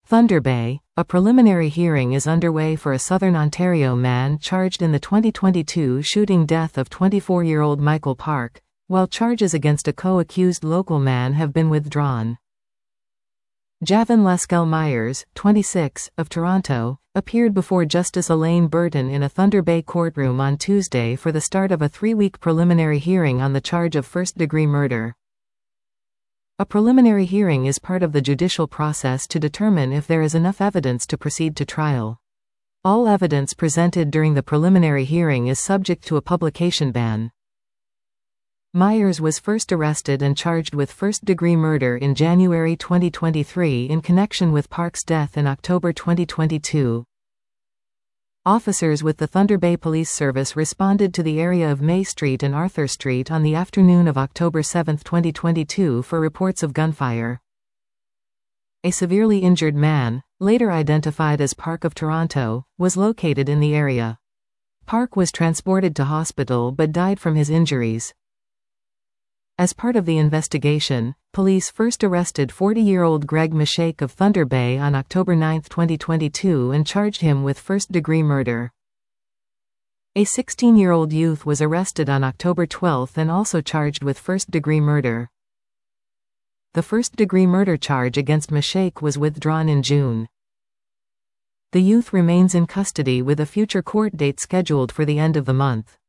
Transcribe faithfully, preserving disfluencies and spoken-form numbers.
Thunder Bay, a preliminary hearing is underway for a Southern Ontario man charged in the twenty twenty-two shooting death of twenty-four-year-old Michael Park, while charges against a co-accused local man have been withdrawn. Javon Laskel Myers, twenty-six, of Toronto, appeared before Justice Elaine Burton in a Thunder Bay courtroom on Tuesday for the start of a three-week preliminary hearing on the charge of first-degree murder. A preliminary hearing is part of the judicial process to determine if there is enough evidence to proceed to trial. All evidence presented during the preliminary hearing is subject to a publication ban. Myers was first arrested and charged with first-degree murder in January twenty twenty-three in connection with Park's death in October twenty twenty-two. Officers with the Thunder Bay Police Service responded to the area of May Street and Arthur Street on the afternoon of October seventh twenty twenty-two for reports of gunfire. A severely injured man, later identified as Park of Toronto, was located in the area. Park was transported to hospital but died from his injuries. As part of the investigation, police first arrested forty-year-old Greg Meshake of Thunder Bay on October ninth twenty twenty-two and charged him with first-degree murder. A sixteen-year-old youth was arrested on October twelfth and also charged with first-degree murder. The first-degree murder charge against Meshake was withdrawn in June. The youth remains in custody with a future court date scheduled for the end of the month.